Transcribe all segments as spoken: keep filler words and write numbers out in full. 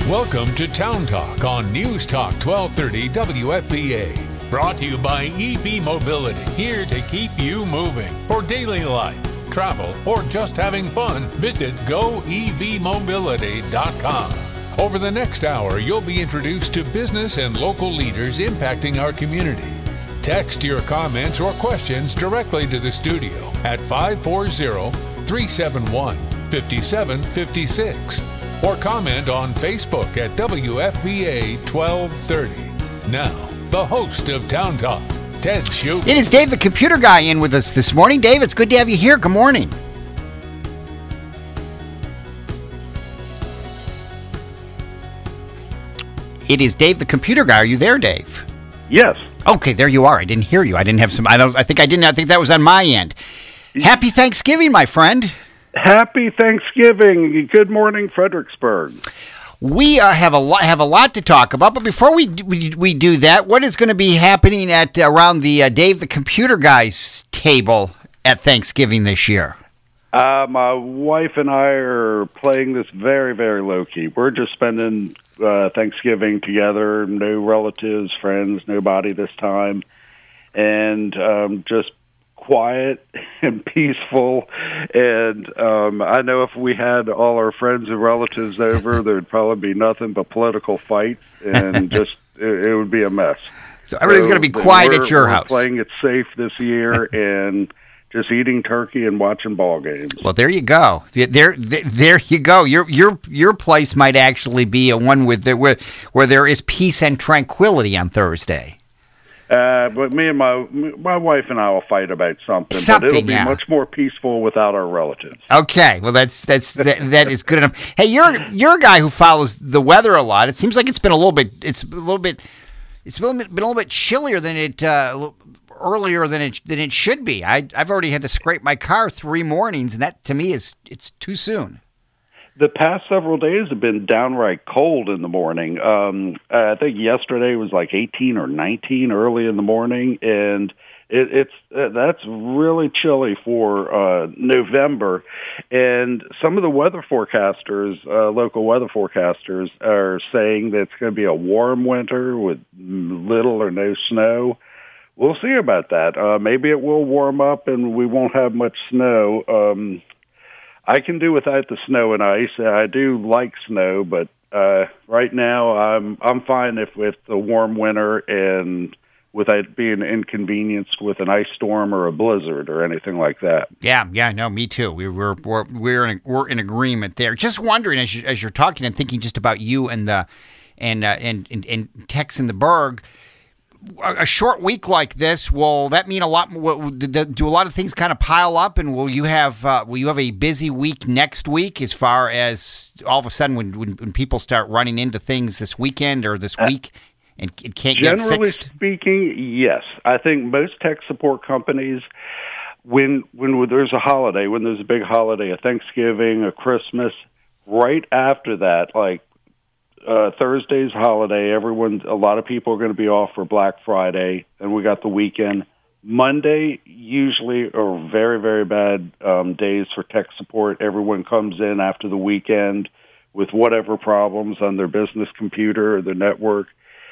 Welcome to Town Talk on News Talk twelve thirty W F V A. Brought to you by E V Mobility, here to keep you moving. For daily life, travel, or just having fun, visit go e v mobility dot com. Over the next hour, you'll be introduced to business and local leaders impacting our community. Text your comments or questions directly to the studio at five four zero, three seven one, five seven five six. Or comment on Facebook at W F V A twelve thirty. Now, the host of Town Talk, Ted Schuger. It is Dave, the computer guy, in with us this morning. Dave, it's good to have you here. Good morning. It is Dave, the computer guy. Are you there, Dave? Yes. Okay, there you are. I didn't hear you. I didn't have some. I don't. I think I didn't. I think that was on my end. Happy Thanksgiving, my friend. Happy Thanksgiving. Good morning, Fredericksburg. We uh, have a lot have a lot to talk about, but before we we, we do that, what is going to be happening at uh, around the uh, Dave the Computer Guy's table at Thanksgiving this year? Uh, my wife and I are playing this very, very low key. We're just spending uh, Thanksgiving together. No relatives, friends, nobody this time, and um, just quiet and peaceful. And um, I know if we had all our friends and relatives over, there'd probably be nothing but political fights, and just it, it would be a mess. So everything's so going to be quiet at your we're house. Playing it safe this year, and just eating turkey and watching ball games. Well, there you go. There, there, there you go. Your your your place might actually be a one with the, where where there is peace and tranquility on Thursday. Uh, but me and my my wife and I will fight about something. Something, but it'll be yeah. much more peaceful without our relatives. Okay, well that's that's that, that is good enough. Hey, you're you're a guy who follows the weather a lot. It seems like it's been a little bit. It's a little bit. It's been a little bit, been a little bit chillier than it uh, earlier than it than it should be. I I've already had to scrape my car three mornings, and that to me is it's too soon. The past several days have been downright cold in the morning. Um, I think yesterday was like eighteen or nineteen early in the morning, and it, it's uh, that's really chilly for uh, November. And some of the weather forecasters, uh, local weather forecasters, are saying that it's going to be a warm winter with little or no snow. We'll see about that. Uh, maybe it will warm up and we won't have much snow. Um, I can do without the snow and ice. I do like snow, but uh, right now I'm I'm fine if with a warm winter and without being inconvenienced with an ice storm or a blizzard or anything like that. Yeah, yeah, no, me too. We, we're we're we're in we're in agreement there. Just wondering as you, as you're talking and thinking just about you and the and uh, and, and and Tex in the Berg. A short week like this, will that mean a lot more? Do a lot of things kind of pile up, and will you have uh, will you have a busy week next week? As far as all of a sudden, when when, when people start running into things this weekend or this week, and it can't get fixed. Generally speaking, yes. I think most tech support companies, when when there's a holiday, when there's a big holiday, a Thanksgiving, a Christmas, right after that, like. Uh, Thursday's holiday. Everyone, a lot of people are going to be off for Black Friday, and we got the weekend. Monday usually are very, very bad um, days for tech support. Everyone comes in after the weekend with whatever problems on their business computer or their network.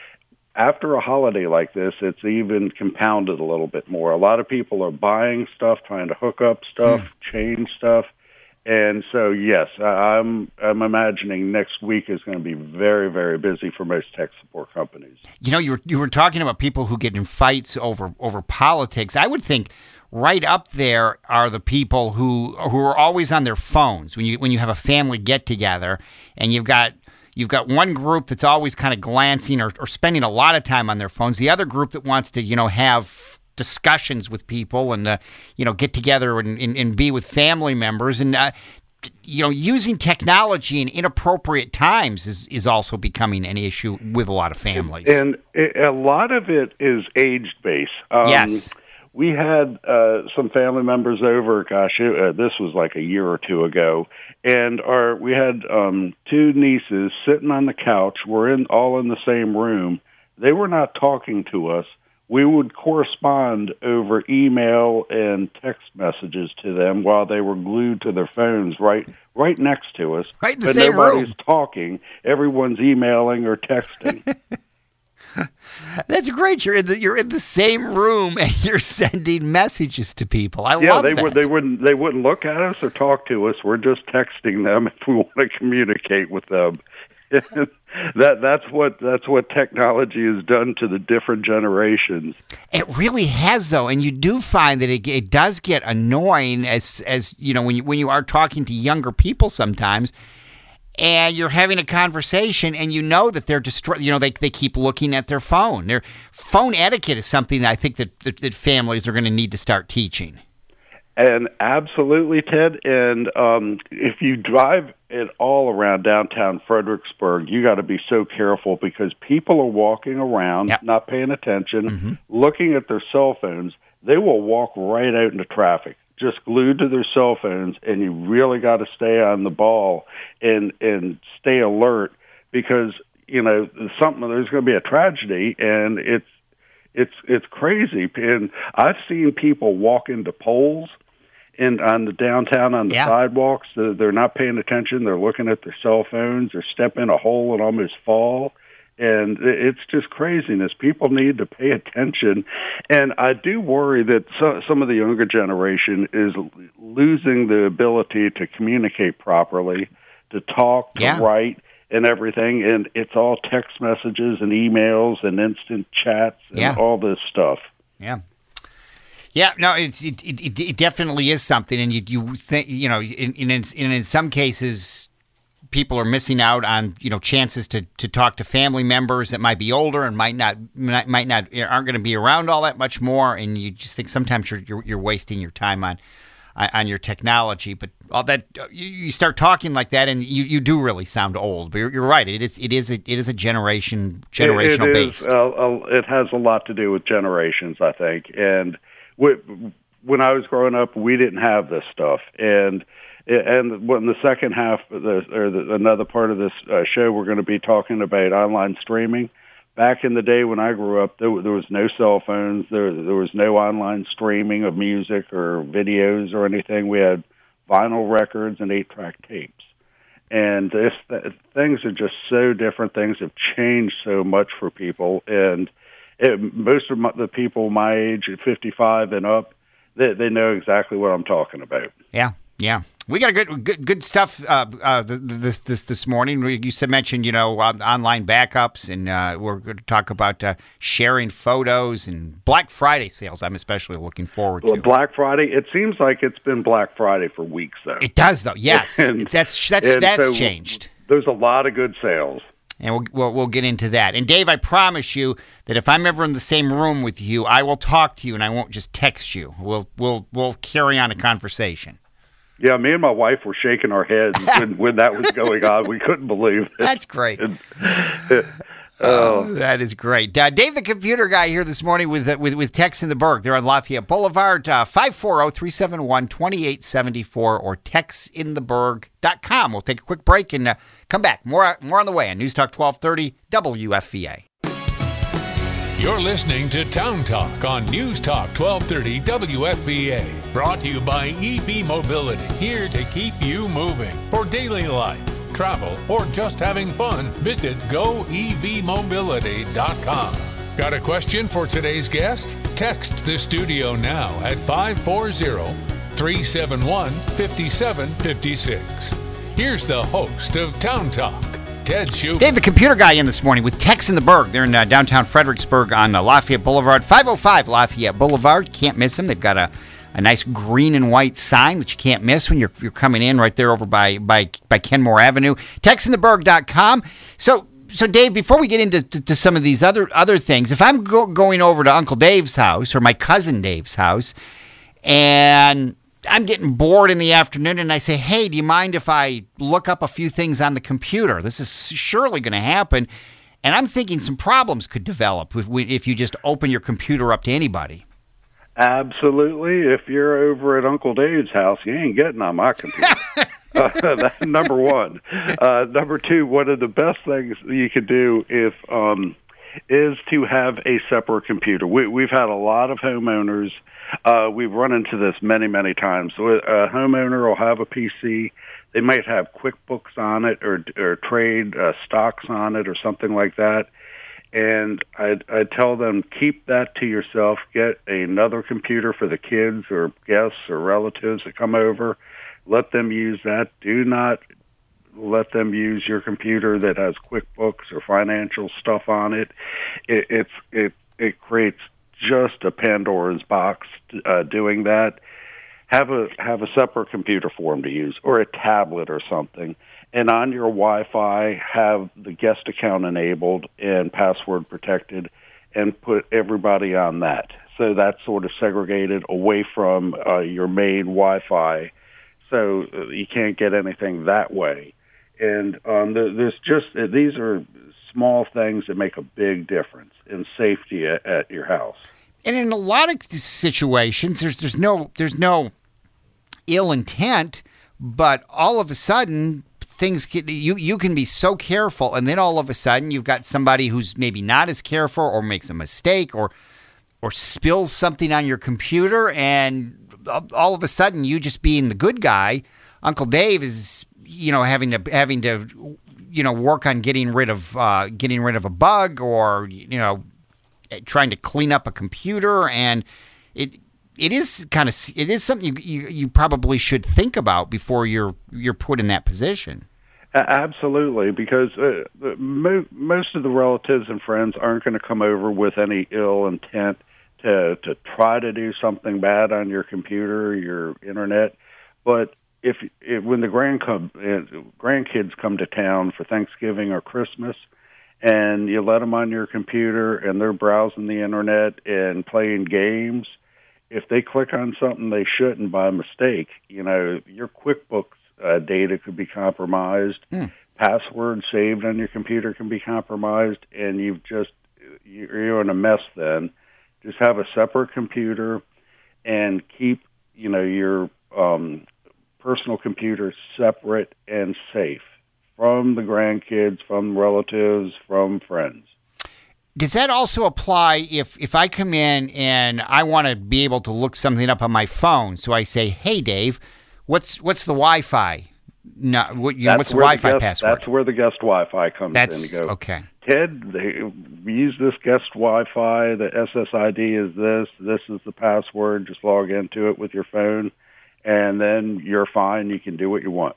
After a holiday like this, it's even compounded a little bit more. A lot of people are buying stuff, trying to hook up stuff, change stuff. And so, yes, I'm I'm imagining next week is going to be very, very busy for most tech support companies. You know, you were you were talking about people who get in fights over over politics. I would think right up there are the people who who are always on their phones when you when you have a family get together, and you've got you've got one group that's always kind of glancing or, or spending a lot of time on their phones. The other group that wants to you know have discussions with people and uh, you know get together and, and, and be with family members and uh, you know using technology in inappropriate times is, is also becoming an issue with a lot of families. And it, a lot of it is age based. Um, yes, we had uh, some family members over. Gosh, it, uh, this was like a year or two ago, and our we had um, two nieces sitting on the couch. We're in all in the same room. They were not talking to us. we would correspond over email and text messages to them while they were glued to their phones right right next to us. Right in the but same nobody's room. talking. Everyone's emailing or texting. That's great. You're in the you're in the same room and you're sending messages to people. I yeah, love they that. would. They wouldn't. They wouldn't look at us or talk to us. We're just texting them if we want to communicate with them. that that's what that's what technology has done to the different generations. It really has, though, and you do find that it, it does get annoying as as you know when you when you are talking to younger people sometimes. And you're having a conversation, and you know that they're destroy. You know they they keep looking at their phone. Their phone etiquette is something that I think that that, that families are going to need to start teaching. And absolutely, Ted. And um, if you drive it all around downtown Fredericksburg, you got to be so careful because people are walking around, yep. not paying attention, mm-hmm. looking at their cell phones. They will walk right out into traffic, just glued to their cell phones, and you really got to stay on the ball and and stay alert because you know something. There's going to be a tragedy, and it's it's it's crazy. And I've seen people walk into poles in on the downtown on the yeah. sidewalks. They're, they're not paying attention. They're looking at their cell phones. Or step in a hole and almost fall. And it's just craziness. People need to pay attention. And I do worry that so, some of the younger generation is losing the ability to communicate properly, to talk, to yeah. write, and everything. And it's all text messages and emails and instant chats and yeah. all this stuff. Yeah. Yeah, no, it's, it, it it definitely is something. And you, you think, you know, in, in, in, in some cases, people are missing out on, you know, chances to, to talk to family members that might be older and might not might, might not aren't going to be around all that much more, and you just think sometimes you're you're, you're wasting your time on on your technology. But all that you, you start talking like that, and you, you do really sound old. But you're, you're right. It is it is a, it is a generation generational it, it based. Is, uh, uh, it has a lot to do with generations, I think. And w- when I was growing up, we didn't have this stuff, and. And when the second half, of the, or the, another part of this uh, show, we're going to be talking about online streaming. Back in the day when I grew up, there, there was no cell phones. There, there was no online streaming of music or videos or anything. We had vinyl records and eight-track tapes. And this, things are just so different. Things have changed so much for people. And it, most of my, the people my age, at fifty-five and up, they, they know exactly what I'm talking about. Yeah, yeah. We got good, good, good stuff uh, uh, this this this morning. You said mentioned you know uh, online backups, and uh, we're going to talk about uh, sharing photos and Black Friday sales. I'm especially looking forward well, to Black Friday. It seems like it's been Black Friday for weeks, though. It does, though. Yes, and, that's that's that's so changed. There's a lot of good sales, and we'll, we'll we'll get into that. And Dave, I promise you that if I'm ever in the same room with you, I will talk to you, and I won't just text you. We'll we'll we'll carry on a conversation. Yeah, me and my wife were shaking our heads when, when that was going on. We couldn't believe it. That's great. And, uh, oh, that is great. Uh, Dave, the computer guy, here this morning with uh, with, with Tex in the Berg. They're on Lafayette Boulevard, uh, five four zero, three seven one, two eight seven four or tex in the berg dot com. We'll take a quick break and uh, come back. More, more on the way on News Talk twelve thirty W F V A. You're listening to Town Talk on News Talk twelve thirty W F V A. Brought to you by E V Mobility, here to keep you moving. For daily life, travel, or just having fun, visit go e v mobility dot com. Got a question for today's guest? Text the studio now at five four zero, three seven one, five seven five six. Here's the host of Town Talk, Ted Schubert. Dave, the computer guy, in this morning with Tex in the Berg. They're in uh, downtown Fredericksburg on uh, Lafayette Boulevard, five oh five Lafayette Boulevard. Can't miss them. They've got a, a nice green and white sign that you can't miss when you're you're coming in right there over by by, by Kenmore Avenue. tex in the berg dot com. So, so Dave, before we get into to, to some of these other other things, if I'm go, going over to Uncle Dave's house or my cousin Dave's house, and I'm getting bored in the afternoon, and I say, hey, do you mind if I look up a few things on the computer? This is surely going to happen. And I'm thinking some problems could develop if, if you just open your computer up to anybody. Absolutely. If you're over at Uncle Dave's house, you ain't getting on my computer. uh, that's number one. Uh, number two, one of the best things you could do if um, is to have a separate computer. We, we've had a lot of homeowners. Uh, we've run into this many, many times. So a homeowner will have a P C. They might have QuickBooks on it or, or trade uh, stocks on it or something like that. And I I tell them, keep that to yourself. Get another computer for the kids or guests or relatives that come over. Let them use that. Do not let them use your computer that has QuickBooks or financial stuff on it. It it's, it it creates just a Pandora's box uh, doing that. Have a have a separate computer for them to use, or a tablet or something. And on your Wi-Fi, have the guest account enabled and password protected, and put everybody on that. So that's sort of segregated away from uh, your main Wi-Fi, so you can't get anything that way. And um, there's just these are small things that make a big difference in safety at, at your house. And in a lot of situations, there's there's no there's no ill intent, but all of a sudden things can, you you can be so careful, and then all of a sudden you've got somebody who's maybe not as careful or makes a mistake or or spills something on your computer, and all of a sudden you just being the good guy, Uncle Dave is you know having to having to you know work on getting rid of uh, getting rid of a bug, or you know trying to clean up a computer, and it. It is kind of it is something you, you you probably should think about before you're you're put in that position. Absolutely, because uh, mo- most of the relatives and friends aren't going to come over with any ill intent to to try to do something bad on your computer or your internet. But if, if when the grand come, uh, grandkids come to town for Thanksgiving or Christmas, and you let them on your computer and they're browsing the internet and playing games, if they click on something they shouldn't by mistake, you know, your QuickBooks uh, data could be compromised, mm. passwords saved on your computer can be compromised, and you've just, you're in a mess then. Just have a separate computer and keep, you know, your um, personal computer separate and safe from the grandkids, from relatives, from friends. Does that also apply if, if I come in and I want to be able to look something up on my phone? So I say, "Hey, Dave, what's what's the Wi-Fi? No, what, you know, what's the Wi-Fi the guest, password?" That's where the guest Wi-Fi comes that's, in. You go, okay. Ted, they, use this guest Wi-Fi. The S S I D is this. This is the password. Just log into it with your phone, and then you're fine. You can do what you want.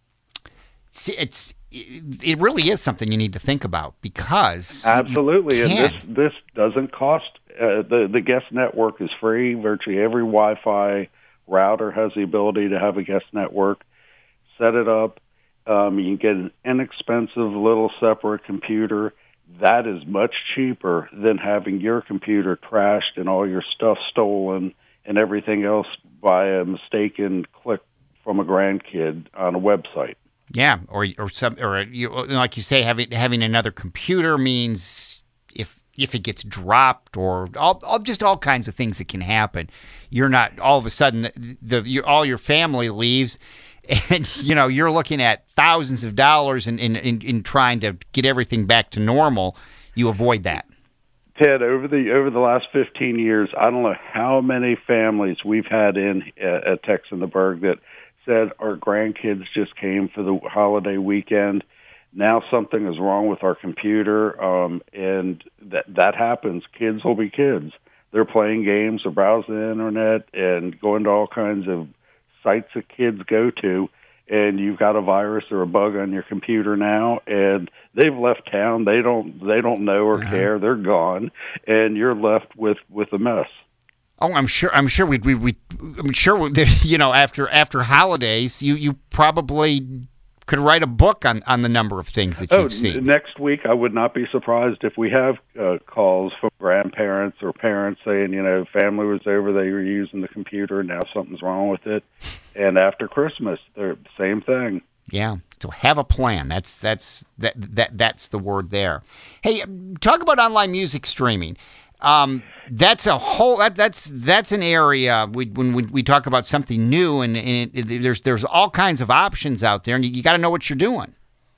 See, it's it really is something you need to think about, because absolutely, and this this doesn't cost. Uh, the the guest network is free. Virtually every Wi-Fi router has the ability to have a guest network. Set it up. Um, you can get an inexpensive little separate computer. That is much cheaper than having your computer trashed and all your stuff stolen and everything else by a mistaken click from a grandkid on a website. Yeah, or or some, or you, like you say, having having another computer means if if it gets dropped, or all, all just all kinds of things that can happen. You're not all of a sudden the, the your, all your family leaves, and you know you're looking at thousands of dollars in in, in in trying to get everything back to normal. You avoid that. Ted, over the over the last fifteen years, I don't know how many families we've had in uh, at Texanberg that said our grandkids just came for the holiday weekend. Now something is wrong with our computer, um, and that that happens. Kids will be kids. They're playing games or browsing the internet and going to all kinds of sites that kids go to, and you've got a virus or a bug on your computer now, and they've left town. They don't they don't know or care. They're gone, and you're left with, with a mess. Oh, I'm sure. I'm sure we we we. I'm sure we, you know after after holidays, you, you probably could write a book on, on the number of things that you've oh, seen. Next week, I would not be surprised if we have uh, calls from grandparents or parents saying, you know, family was over, they were using the computer, now something's wrong with it. And after Christmas, they're the same thing. Yeah. So have a plan. That's that's that that that's the word there. Hey, talk about online music streaming. Um, that's a whole that, that's that's an area we, when we, we talk about something new, and, and it, it, there's there's all kinds of options out there, and you, you got to know what you're doing.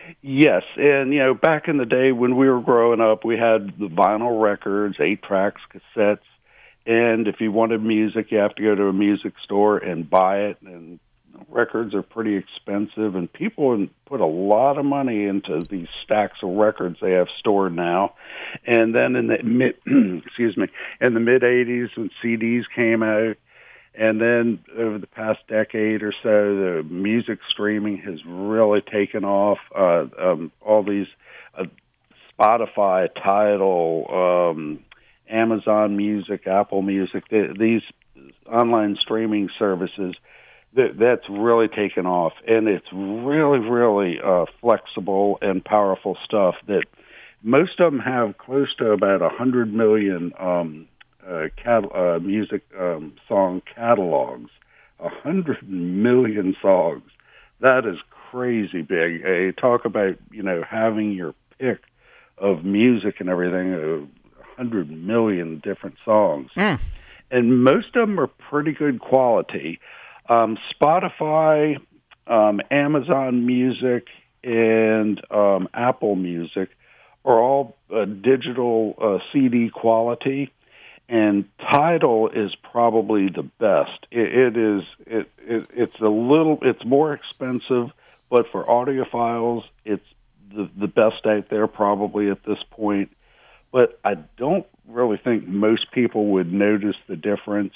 Yes, and you know, back in the day when we were growing up, we had the vinyl records, eight tracks, cassettes, and if you wanted music, you have to go to a music store and buy it. And records are pretty expensive, and people put a lot of money into these stacks of records they have stored now. And then in the mid, excuse me, in the mid eighties when C Ds came out. And then over the past decade or so, the music streaming has really taken off. Uh, um, all these uh, Spotify, Tidal, um, Amazon Music, Apple Music, th- these online streaming services, th- that's really taken off. And it's really, really uh, flexible and powerful stuff that most of them have close to about one hundred million um Uh, cat- uh, music um, song catalogs, a hundred million songs. That is crazy big. Uh, talk about, you know, having your pick of music and everything, a hundred million different songs. Mm. And most of them are pretty good quality. Um, Spotify, um, Amazon Music, and um, Apple Music are all uh, digital uh, C D quality. And Tidal is probably the best. It, it is. It, it it's a little. It's more expensive, but for audiophiles, it's the the best out there probably at this point. But I don't really think most people would notice the difference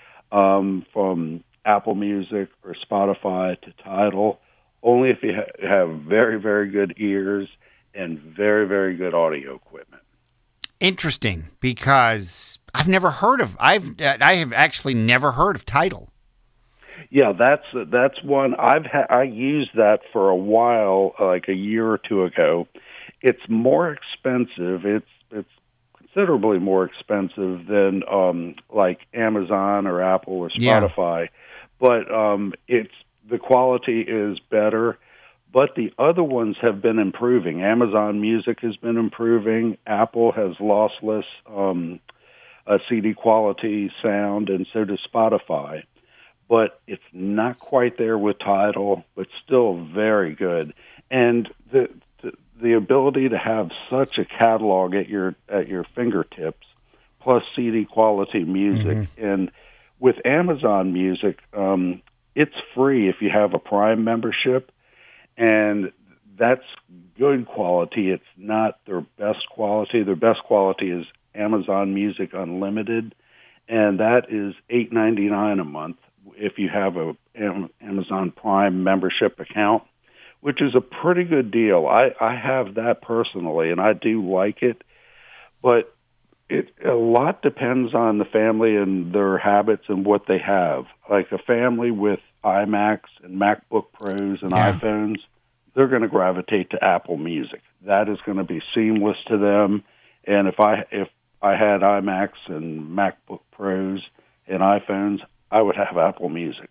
um, from Apple Music or Spotify to Tidal. Only if you ha- have very very good ears and very very good audio equipment. Interesting, because I've never heard of I've I have actually never heard of Tidal. Yeah, that's that's one I've ha- I used that for a while, like a year or two ago. It's more expensive. It's it's considerably more expensive than um, like Amazon or Apple or Spotify, yeah. but um, it's the quality is better. But the other ones have been improving. Amazon Music has been improving. Apple has lossless um, uh, C D quality sound, and so does Spotify. But it's not quite there with Tidal, but still very good. And the the, the ability to have such a catalog at your at your fingertips, plus C D quality music, mm-hmm. and with Amazon Music, um, it's free if you have a Prime membership. And that's good quality. It's not their best quality. Their best quality is Amazon Music Unlimited, and that is eight ninety-nine a month if you have a Amazon Prime membership account, which is a pretty good deal. I, I have that personally, and I do like it, but it a lot depends on the family and their habits and what they have. Like a family with iMacs and MacBook Pros and yeah. iPhones, they're going to gravitate to Apple Music. That is going to be seamless to them. And if I if I had iMacs and MacBook Pros and iPhones, I would have Apple Music.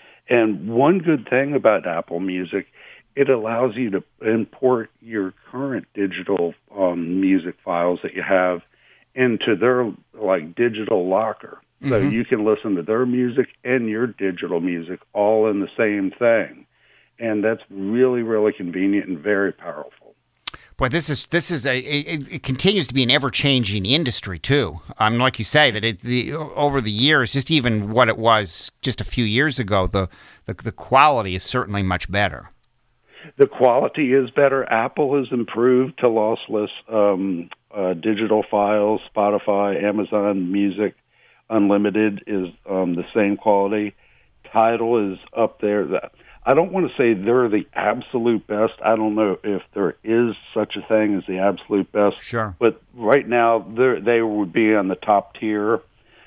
And one good thing about Apple Music, it allows you to import your current digital um, music files that you have into their like digital locker. Mm-hmm. So you can listen to their music and your digital music all in the same thing. And that's really, really convenient and very powerful. Boy, this is this is a it, it continues to be an ever-changing industry too. Um, like you say, that it the over the years, just even what it was just a few years ago, the the, the quality is certainly much better. The quality is better. Apple has improved to lossless um, uh, digital files. Spotify, Amazon Music Unlimited is um, the same quality. Tidal is up there. That I don't want to say they're the absolute best. I don't know if there is such a thing as the absolute best. Sure. But right now, they would be on the top tier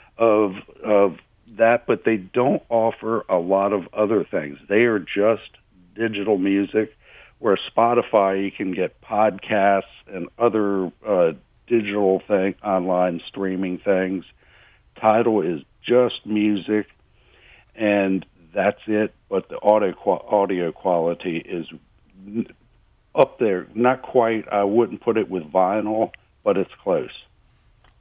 of of that. But they don't offer a lot of other things. They are just digital music. Where Spotify, you can get podcasts and other uh, digital thing, online streaming things. Tidal is just music, and that's it. But the audio audio quality is up there. Not quite. I wouldn't put it with vinyl, but it's close.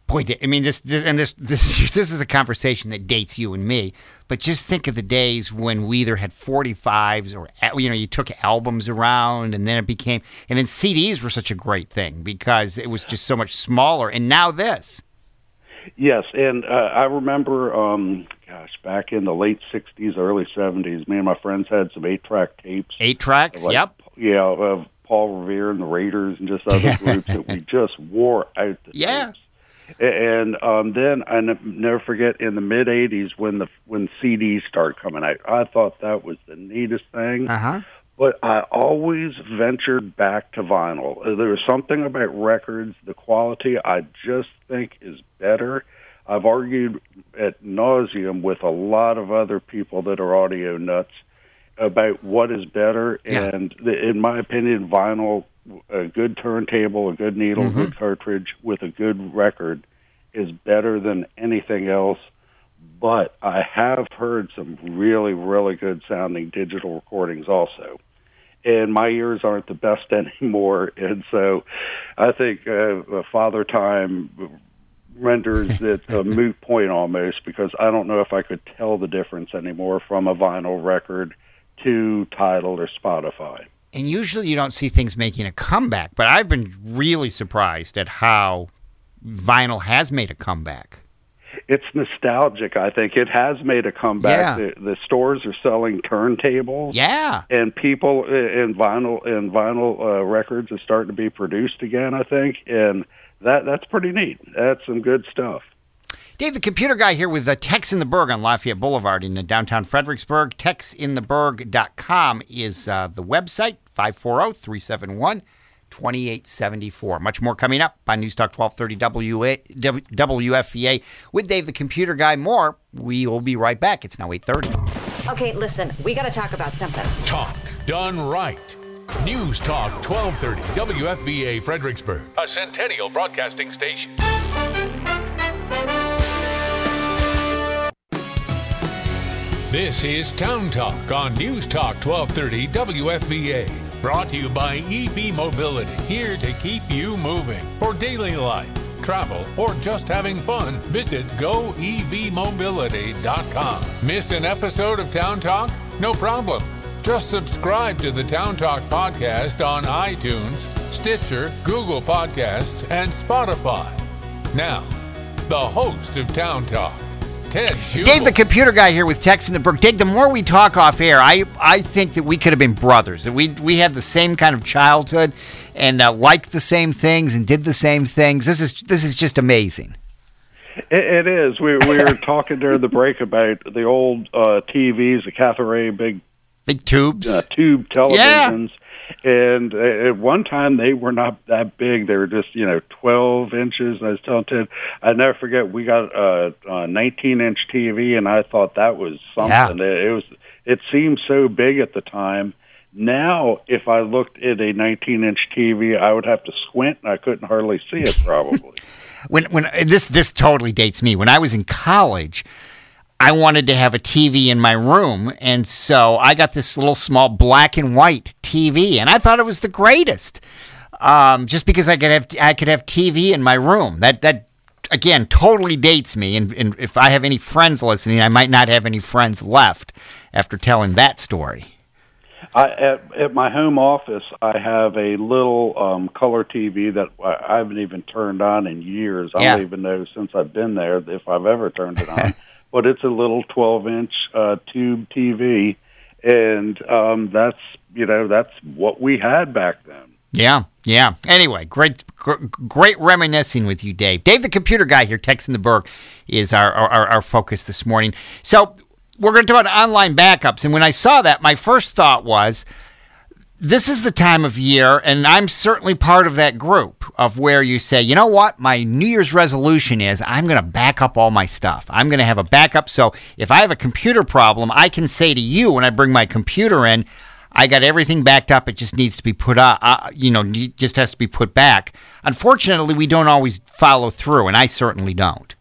Boy, I mean, this, this and this, this this is a conversation that dates you and me. But just think of the days when we either had forty-fives or, you know, you took albums around, and then it became, and then C Ds were such a great thing because it was just so much smaller. And now this. Yes, and uh, I remember, um, gosh, back in the late sixties, early seventies, me and my friends had some eight-track tapes. Eight tracks, like, yep. Yeah, of Paul Revere and the Raiders and just other groups that we just wore out the yeah. tapes. And um, then I ne- never forget in the mid eighties when the when C Ds started coming out. I thought that was the neatest thing. Uh-huh. But I always ventured back to vinyl. There was something about records, the quality I just think is better. I've argued ad nauseum with a lot of other people that are audio nuts about what is better. Yeah. And the, in my opinion, vinyl, a good turntable, a good needle, mm-hmm. a good cartridge with a good record is better than anything else. But I have heard some really, really good sounding digital recordings also. And my ears aren't the best anymore. And so I think uh, Father Time renders it a moot point almost, because I don't know if I could tell the difference anymore from a vinyl record to Tidal or Spotify. And usually you don't see things making a comeback, but I've been really surprised at how vinyl has made a comeback. It's nostalgic, I think. It has made a comeback. Yeah. The, the stores are selling turntables. Yeah. And people in vinyl and vinyl uh, records are starting to be produced again, I think. And that that's pretty neat. That's some good stuff. Dave, the computer guy here with the Tex in the Berg on Lafayette Boulevard in downtown Fredericksburg. tex in the berg dot com is uh, the website, five four zero, three seven one, two eight seven four. Much more coming up on News Talk twelve thirty W F V A with Dave, the computer guy. More. We will be right back. It's now eight thirty. Okay, listen, we got to talk about something. Talk done right. News Talk twelve thirty W F V A Fredericksburg, a Centennial Broadcasting station. This is Town Talk on News Talk twelve thirty W F V A. Brought to you by E V Mobility, here to keep you moving. For daily life, travel, or just having fun, visit go e v mobility dot com. Miss an episode of Town Talk? No problem. Just subscribe to the Town Talk podcast on iTunes, Stitcher, Google Podcasts, and Spotify. Now, the host of Town Talk, Ted Schubel. Dave, the computer guy here with Tex in the Berg. Dave, the more we talk off air, I, I think that we could have been brothers. That we we had the same kind of childhood and uh, liked the same things and did the same things. This is this is just amazing. It, it is. We, we were talking during the break about the old uh, T Vs, the Cathay big Big tubes. Uh, tube televisions. Yeah. And uh, at one time, they were not that big. They were just, you know, twelve inches. And I was telling Ted, I never forget, we got a, a nineteen-inch T V, and I thought that was something. Yeah. It, it was. It seemed so big at the time. Now, if I looked at a nineteen-inch T V, I would have to squint, and I couldn't hardly see it, probably. when when this this totally dates me. When I was in college, I wanted to have a T V in my room, and so I got this little small black and white T V, and I thought it was the greatest. Um, just because I could have I could have T V in my room. That that again totally dates me. And, and if I have any friends listening, I might not have any friends left after telling that story. I, at, at my home office, I have a little um, color T V that I haven't even turned on in years. I Yeah. don't even know since I've been there if I've ever turned it on. But it's a little twelve-inch uh, tube T V, and um, that's you know that's what we had back then. Yeah, yeah. Anyway, great, gr- great reminiscing with you, Dave. Dave, the computer guy here, Tex in the Berg, is our, our our focus this morning. So we're going to talk about online backups, and when I saw that, my first thought was, this is the time of year, and I'm certainly part of that group of where you say, you know what, my New Year's resolution is I'm going to back up all my stuff. I'm going to have a backup, so if I have a computer problem, I can say to you when I bring my computer in, I got everything backed up, it just needs to be put up, uh, you know, just has to be put back. Unfortunately, we don't always follow through, and I certainly don't.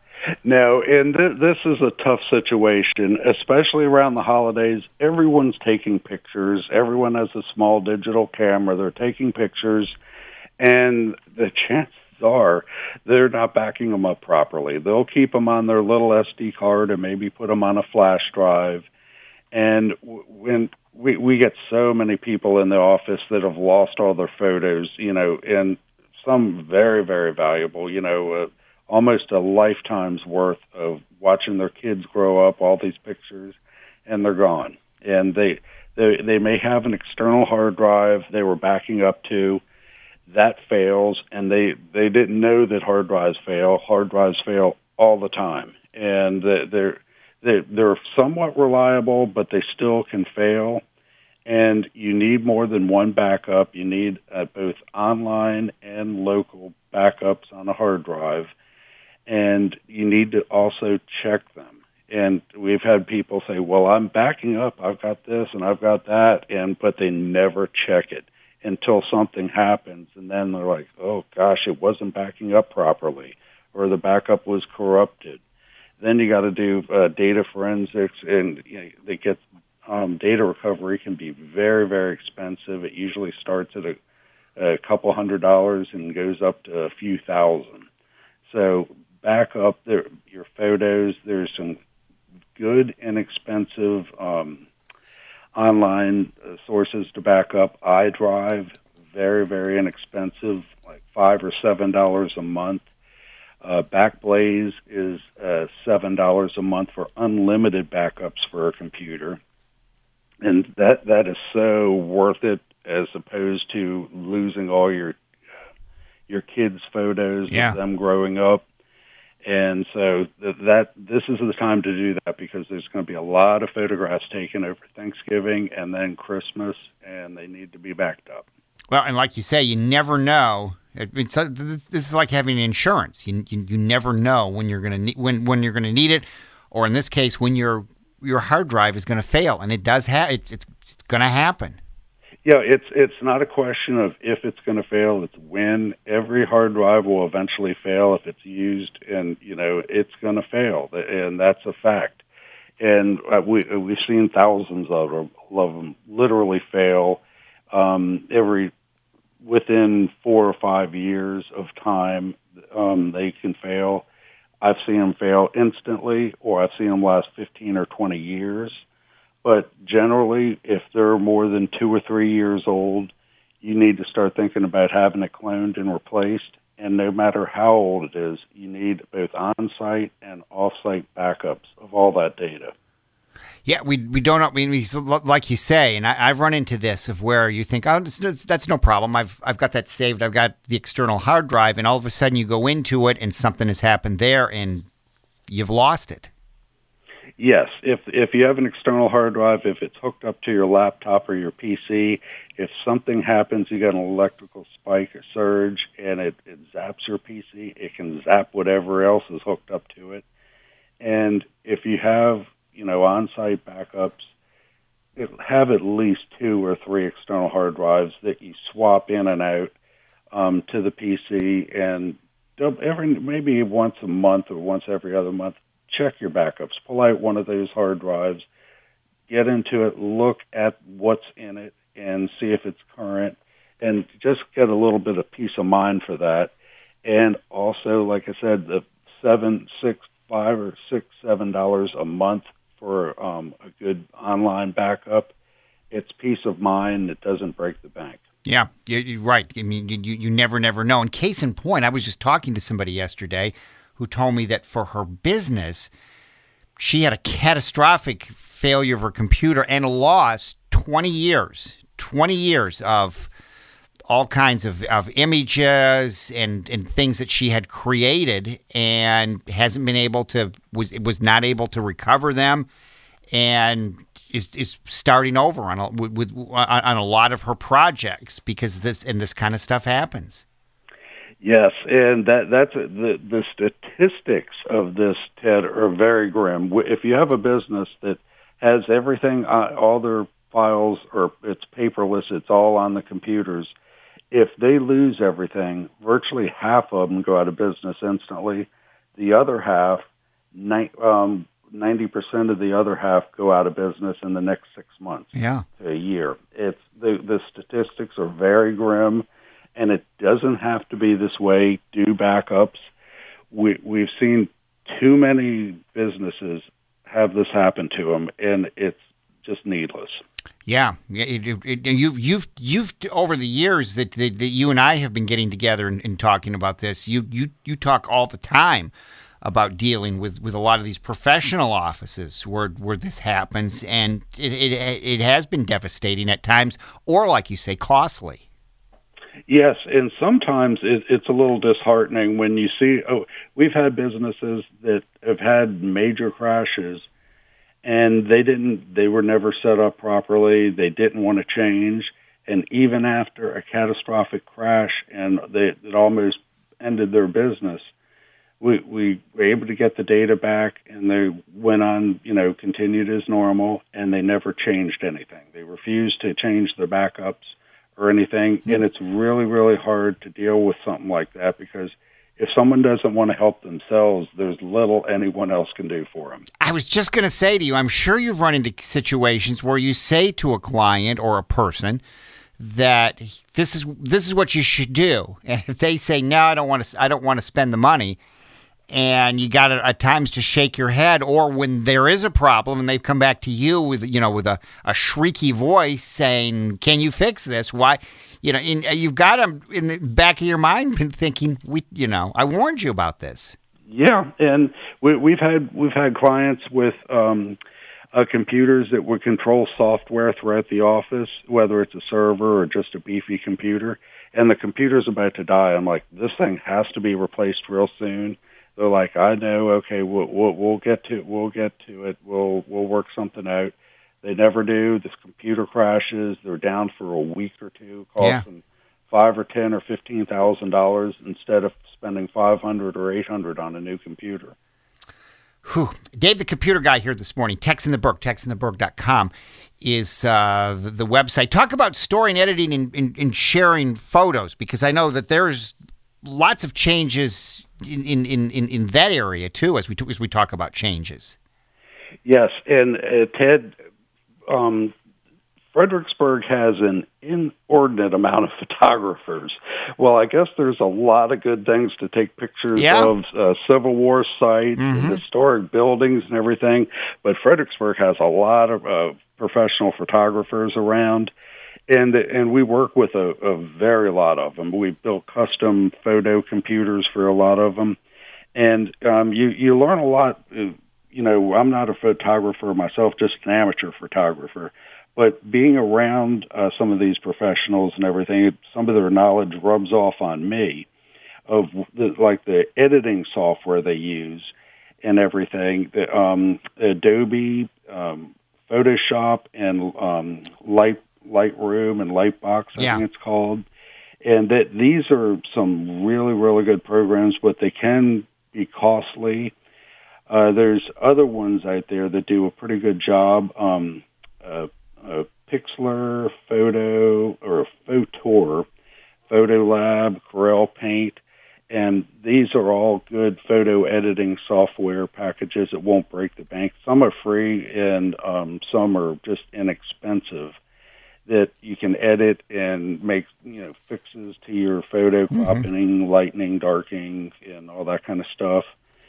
No, and th- this is a tough situation, especially around the holidays. Everyone's taking pictures. Everyone has a small digital camera. They're taking pictures, and the chances are, they're not backing them up properly. They'll keep them on their little S D card and maybe put them on a flash drive. And when we we get so many people in the office that have lost all their photos, you know, and some very, very valuable, you know, uh, almost a lifetime's worth of watching their kids grow up, all these pictures, and they're gone. And they they they may have an external hard drive they were backing up to. That fails, and they, they didn't know that hard drives fail. Hard drives fail all the time. And they're, they're, they're somewhat reliable, but they still can fail. And you need more than one backup. You need uh, both online and local backups on a hard drive. And you need to also check them. And we've had people say, well, I'm backing up. I've got this and I've got that, and but they never check it until something happens. And then they're like, oh, gosh, it wasn't backing up properly, or the backup was corrupted. Then you got to do uh, data forensics, and you know, they get um, data recovery can be very, very expensive. It usually starts at a, a couple hundred dollars and goes up to a few thousand. So back up their, your photos. There's some good, inexpensive um, online uh, sources to back up. iDrive, very, very inexpensive, like five or seven dollars a month. Uh, Backblaze is uh, seven dollars a month for unlimited backups for a computer, and that that is so worth it as opposed to losing all your your kids' photos yeah. of them growing up. And so th- that this is the time to do that, because there's going to be a lot of photographs taken over Thanksgiving and then Christmas, and they need to be backed up. Well, and like you say, you never know. It's, this is like having insurance. You you, you never know when you're going to need when when you're going to need it, or in this case, when your your hard drive is going to fail, and it does have it, it's it's going to happen. Yeah, it's it's not a question of if it's going to fail; it's when. Every hard drive will eventually fail if it's used, and you know it's going to fail, and that's a fact. And uh, we we've seen thousands of them, of them literally fail um, every within four or five years of time. Um, they can fail. I've seen them fail instantly, or I've seen them last fifteen or twenty years. But generally, if they're more than two or three years old, you need to start thinking about having it cloned and replaced. And no matter how old it is, you need both on-site and off-site backups of all that data. Yeah, we we don't. I mean, we, like you say, and I, I've run into this of where you think, oh, that's, that's no problem. I've I've got that saved. I've got the external hard drive, and all of a sudden you go into it, and something has happened there, and you've lost it. Yes, if if you have an external hard drive, if it's hooked up to your laptop or your P C, if something happens, you got an electrical spike or surge, and it, it zaps your P C, it can zap whatever else is hooked up to it. And if you have, you know, on-site backups, it, have at least two or three external hard drives that you swap in and out um, to the P C, and every maybe once a month or once every other month, check your backups. Pull out one of those hard drives, get into it, look at what's in it, and see if it's current, and just get a little bit of peace of mind for that. And also, like I said, the seven, six, five, or six, seven dollars a month for um, a good online backup. It's peace of mind. It doesn't break the bank. Yeah, you're right. I mean, you you never, never know. And case in point, I was just talking to somebody yesterday who told me that for her business, she had a catastrophic failure of her computer and lost twenty years, twenty years of all kinds of, of images and, and things that she had created, and hasn't been able to, was was not able to recover them, and is is starting over on a, with on a lot of her projects because this and this kind of stuff happens. Yes, and that that's the the statistics of this, Ted, are very grim. If you have a business that has everything, uh, all their files, or it's paperless, it's all on the computers, if they lose everything, virtually half of them go out of business instantly. The other half, ni- um, ninety percent of the other half go out of business in the next six months yeah. to a year. It's the the statistics are very grim. and it doesn't have to be this way. Do backups. We, we've seen too many businesses have this happen to them, and it's just needless. Yeah, it, it, it, you've you've you've over the years that, that, that you and I have been getting together and, and talking about this. You you you talk all the time about dealing with, with a lot of these professional offices where where this happens, and it it it has been devastating at times, or like you say, costly. Yes, and sometimes it, it's a little disheartening when you see. Oh, we've had businesses that have had major crashes. And they didn't, they were never set up properly. They didn't want to change. And even after a catastrophic crash and they, it almost ended their business, we, we were able to get the data back, and they went on, you know, continued as normal, and they never changed anything. They refused to change their backups or anything. Mm-hmm. And it's really, really hard to deal with something like that, because if someone doesn't want to help themselves, there's little anyone else can do for them. I was just going to say to you, I'm sure you've run into situations where you say to a client or a person that this is this is what you should do, and if they say no, I don't want to, I don't want to spend the money, and you got to, at times to shake your head, or when there is a problem and they've come back to you with you know with a, a shrieky voice saying, "Can you fix this?" Why? You know, in, you've got them in the back of your mind thinking, "We, you know, I warned you about this." Yeah, and we, we've had we've had clients with um, uh, computers that would control software throughout the office, whether it's a server or just a beefy computer, and the computer's about to die. I'm like, this thing has to be replaced real soon. They're like, I know, okay, we'll we'll, we'll get to we'll get to it. We'll we'll work something out. They never do. This computer crashes. They're down for a week or two. Costs yeah. them five or ten or fifteen thousand dollars instead of spending five hundred or eight hundred on a new computer. Whew. Dave, the computer guy here this morning. Tex in the Berg, tex in the berg dot com is uh, the, the website. Talk about storing, editing, and, and, and sharing photos, because I know that there's lots of changes in in, in, in that area too, as we as we talk about changes. Yes, and uh, Ted. Um, Fredericksburg has an inordinate amount of photographers. Well, I guess there's a lot of good things to take pictures yeah. of uh, Civil War sites, mm-hmm. and historic buildings and everything, but Fredericksburg has a lot of uh, professional photographers around, and and we work with a, a very lot of them. We built custom photo computers for a lot of them, and um, you, you learn a lot. Uh, You know, I'm not a photographer myself, just an amateur photographer. But being around uh, some of these professionals and everything, some of their knowledge rubs off on me of the, like the editing software they use and everything. The, um, Adobe, um, Photoshop, and um, Light Lightroom and Lightbox, I yeah. think it's called. And that these are some really, really good programs, but they can be costly. Uh, there's other ones out there that do a pretty good job. Um, uh, uh, Pixlr, Photo, or Photor, Photolab, Corel Paint, and these are all good photo editing software packages that won't break the bank. Some are free, and um, some are just inexpensive that you can edit and make, you know, fixes to your photo, mm-hmm. cropping, lightening, darkening, and all that kind of stuff.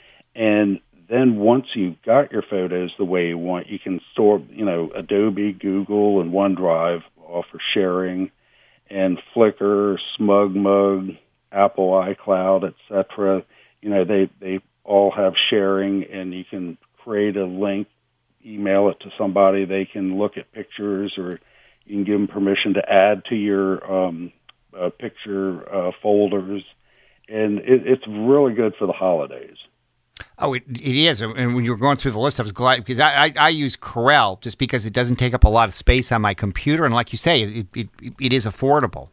And then once you've got your photos the way you want, you can store, you know, Adobe, Google, and OneDrive offer sharing, and Flickr, SmugMug, Apple iCloud, et cetera. You know, they, they all have sharing, and you can create a link, email it to somebody. They can look at pictures, or you can give them permission to add to your um, uh, picture uh, folders. And it, it's really good for the holidays. Oh, it, it is. And when you were going through the list, I was glad, because I, I, I use Corel just because it doesn't take up a lot of space on my computer. And like you say, it it, it is affordable.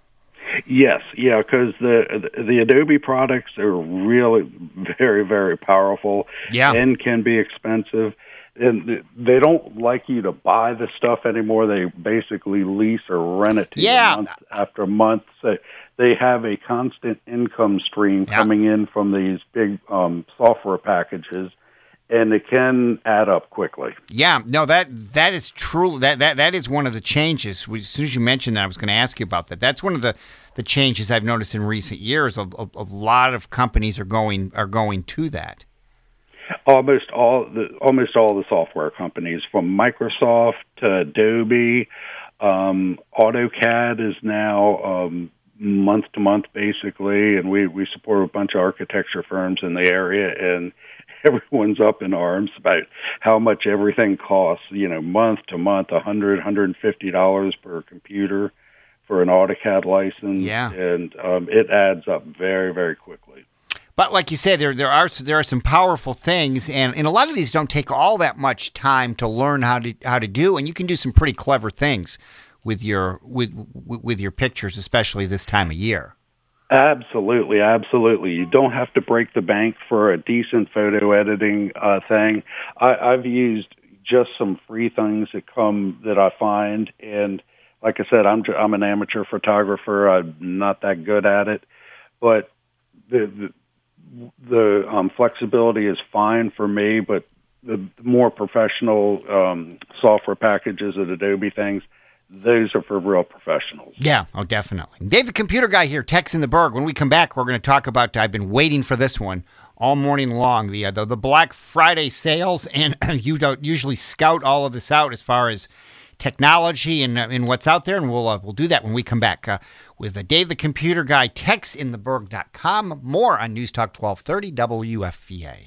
Yes, yeah, because the the Adobe products are really very, very powerful, yeah. and can be expensive. And they don't like you to buy the stuff anymore. They basically lease or rent it to yeah. you month after month. So they have a constant income stream yeah. coming in from these big um, software packages. and it can add up quickly. Yeah, no, that that is true. That that that is one of the changes. As soon as you mentioned that, I was going to ask you about that. That's one of the, the changes I've noticed in recent years. A, a, a lot of companies are going are going to that. Almost all the almost all the software companies, from Microsoft to Adobe, um, AutoCAD is now um, month to month basically, and we we support a bunch of architecture firms in the area, and everyone's up in arms about how much everything costs. You know, month to month, a hundred, one hundred and fifty dollars per computer for an AutoCAD license, yeah, and um, it adds up very, very quickly. But like you say, there there are there are some powerful things, and, and a lot of these don't take all that much time to learn how to how to do, and you can do some pretty clever things with your with with your pictures, especially this time of year. Absolutely, absolutely. You don't have to break the bank for a decent photo editing uh, thing. I, I've used just some free things that come that I find, and like I said, I'm I'm an amateur photographer. I'm not that good at it, but the, the The um, flexibility is fine for me, but the, the more professional um, software packages at Adobe things, those are for real professionals. Yeah, oh, definitely. Dave, the computer guy here, Tex in the Berg. When we come back, we're going to talk about, I've been waiting for this one all morning long, the uh, the, the Black Friday sales, and you don't usually scout all of this out as far as technology and, uh, and what's out there, and we'll uh, we'll do that when we come back uh, with uh, Dave the Computer Guy, tex in the berg dot com. More on News Talk twelve thirty W F V A.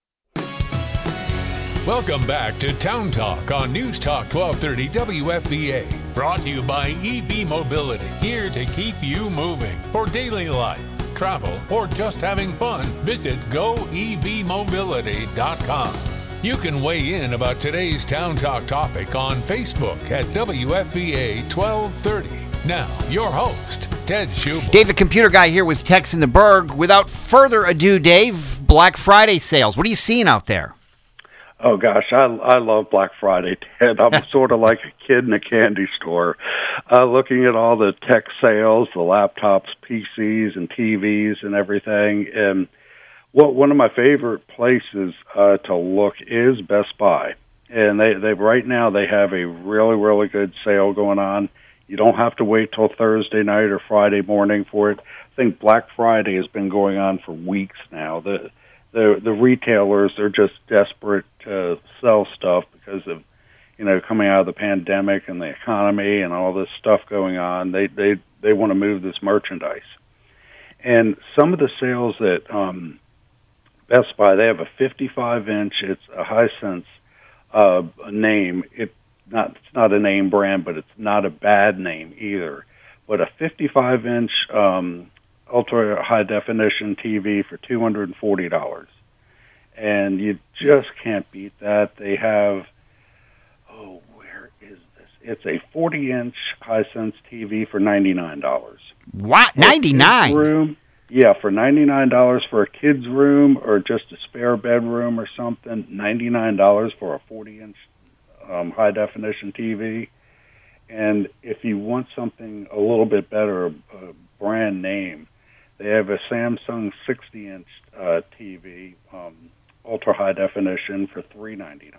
Welcome back to Town Talk on News Talk twelve thirty W F V A. Brought to you by E V Mobility, here to keep you moving. For daily life, travel, or just having fun, visit go e v mobility dot com. You can weigh in about today's Town Talk topic on Facebook at W F V A twelve thirty. Now, your host, Ted Schubel. Dave, the Computer Guy here with Tex in the Berg. Without further ado, Dave, Black Friday sales. What are you seeing out there? Oh, gosh, I, I love Black Friday, Ted. I'm sort of like a kid in a candy store, uh, looking at all the tech sales, the laptops, P Cs, and T Vs and everything, and well, one of my favorite places uh, to look is Best Buy, and they, they right now they have a really, really good sale going on. You don't have to wait till Thursday night or Friday morning for it. I think Black Friday has been going on for weeks now. The the the retailers are just desperate to sell stuff because of, you know, coming out of the pandemic and the economy and all this stuff going on. They they they want to move this merchandise, and some of the sales that um, Best Buy, they have a fifty-five inch. It's a Hisense uh, name. It not it's not a name brand, but it's not a bad name either. But a fifty-five inch um, ultra high definition T V for two hundred and forty dollars, and you just can't beat that. They have oh, where is this? It's a forty inch Hisense T V for ninety-nine dollars. What, ninety-nine? Room. Yeah, for ninety-nine dollars for a kid's room or just a spare bedroom or something, ninety-nine dollars for a forty inch um, high-definition T V. And if you want something a little bit better, a, a brand name, they have a Samsung sixty inch uh, T V, um, ultra-high definition for three ninety-nine.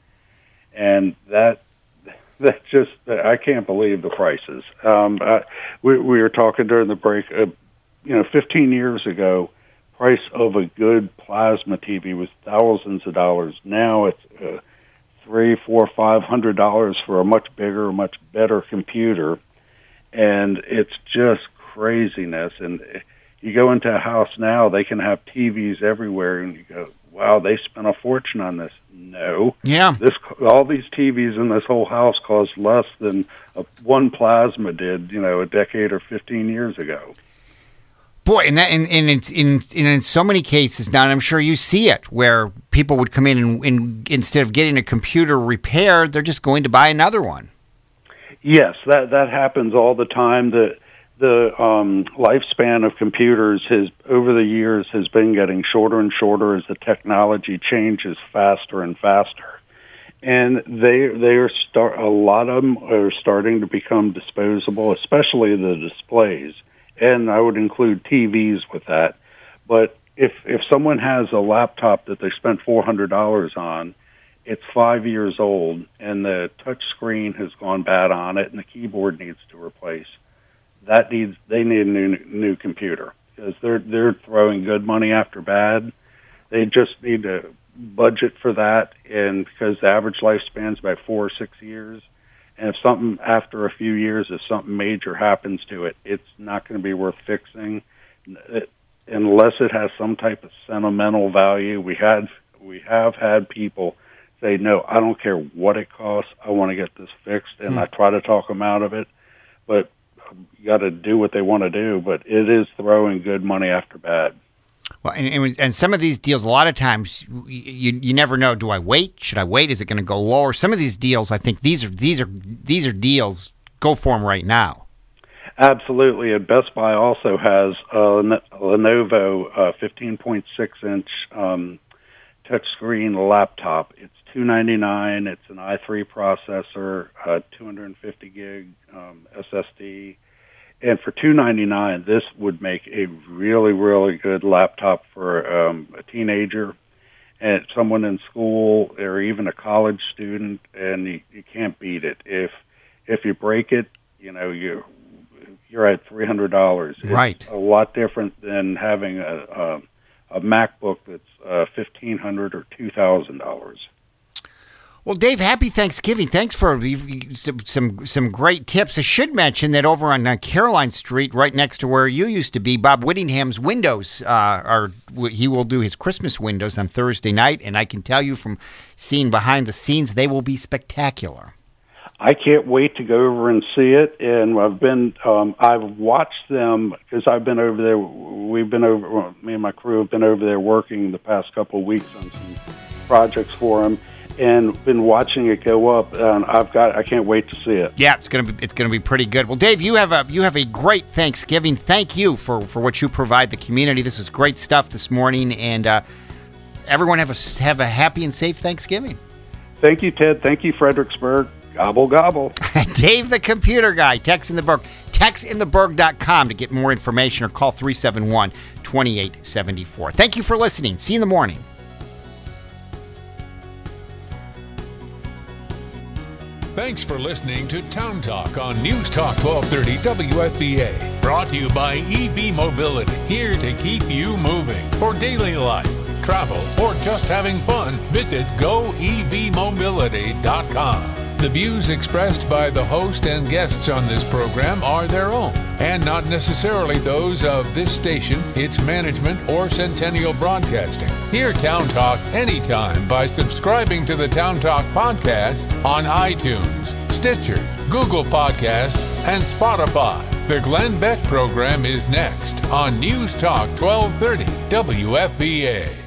And that that just, I can't believe the prices. Um, I, we, we were talking during the break, uh, you know, fifteen years ago, price of a good plasma T V was thousands of dollars. Now it's uh, three, four, five hundred dollars for a much bigger, much better computer, and it's just craziness. And you go into a house now, they can have T Vs everywhere, and you go, "Wow, they spent a fortune on this." No, yeah, this all these T Vs in this whole house cost less than a, one plasma did, you know, a decade or fifteen years ago. Boy, and that, and, and it's in, in in so many cases now, and I'm sure you see it, where people would come in and, and instead of getting a computer repaired, they're just going to buy another one. Yes, that that happens all the time. The the um, lifespan of computers has over the years has been getting shorter and shorter as the technology changes faster and faster, and they they are start a lot of them are starting to become disposable, especially the displays. And I would include T Vs with that. But if if someone has a laptop that they spent four hundred dollars on, it's five years old, and the touch screen has gone bad on it, and the keyboard needs to replace. That needs they need a new new computer because they're they're throwing good money after bad. They just need to budget for that, and because the average lifespan is about four or six years, and if something after a few years, if something major happens to it, it's not going to be worth fixing. It, unless it has some type of sentimental value. We had we have had people say, no, I don't care what it costs, I want to get this fixed, and hmm. I try to talk them out of it, but you got to do what they want to do, but it is throwing good money after bad. Well, and, and, and some of these deals, a lot of times, you you never know. Do I wait? Should I wait? Is it going to go lower? Some of these deals, I think these are these are these are deals. Go for them right now. Absolutely, and Best Buy also has a Lenovo uh, fifteen point six inch um, touchscreen laptop. It's two ninety-nine. It's an i three processor, uh, two hundred fifty gig um, S S D, and for two ninety-nine, this would make a really, really good laptop for um, a teenager and someone in school or even a college student, and you, you can't beat it. If if you break it, you know you. You're at three hundred dollars. Right. It's a lot different than having a a, a MacBook that's uh, fifteen hundred dollars or two thousand dollars. Well, Dave, happy Thanksgiving. Thanks for some, some some great tips. I should mention that over on uh, Caroline Street, right next to where you used to be, Bob Whittingham's windows uh, are. He will do his Christmas windows on Thursday night, and I can tell you from seeing behind the scenes, they will be spectacular. I can't wait to go over and see it, and I've been, um, I've watched them because I've been over there. We've been over, well, me and my crew have been over there working the past couple of weeks on some projects for them, and been watching it go up. And I've got, I can't wait to see it. Yeah, it's gonna be, it's gonna be pretty good. Well, Dave, you have a, you have a great Thanksgiving. Thank you for, for what you provide the community. This is great stuff this morning, and uh, everyone have a have a happy and safe Thanksgiving. Thank you, Ted. Thank you, Fredericksburg. Gobble, gobble. Dave the Computer Guy, Tex in the Berg. tex in the berg dot com to get more information or call three seven one, two eight seven four. Thank you for listening. See you in the morning. Thanks for listening to Town Talk on News Talk twelve thirty W F V A. Brought to you by E V Mobility, here to keep you moving. For daily life, travel, or just having fun, visit go e v mobility dot com. The views expressed by the host and guests on this program are their own, and not necessarily those of this station, its management, or Centennial Broadcasting. Hear Town Talk anytime by subscribing to the Town Talk podcast on iTunes, Stitcher, Google Podcasts, and Spotify. The Glenn Beck program is next on News Talk twelve thirty W F V A.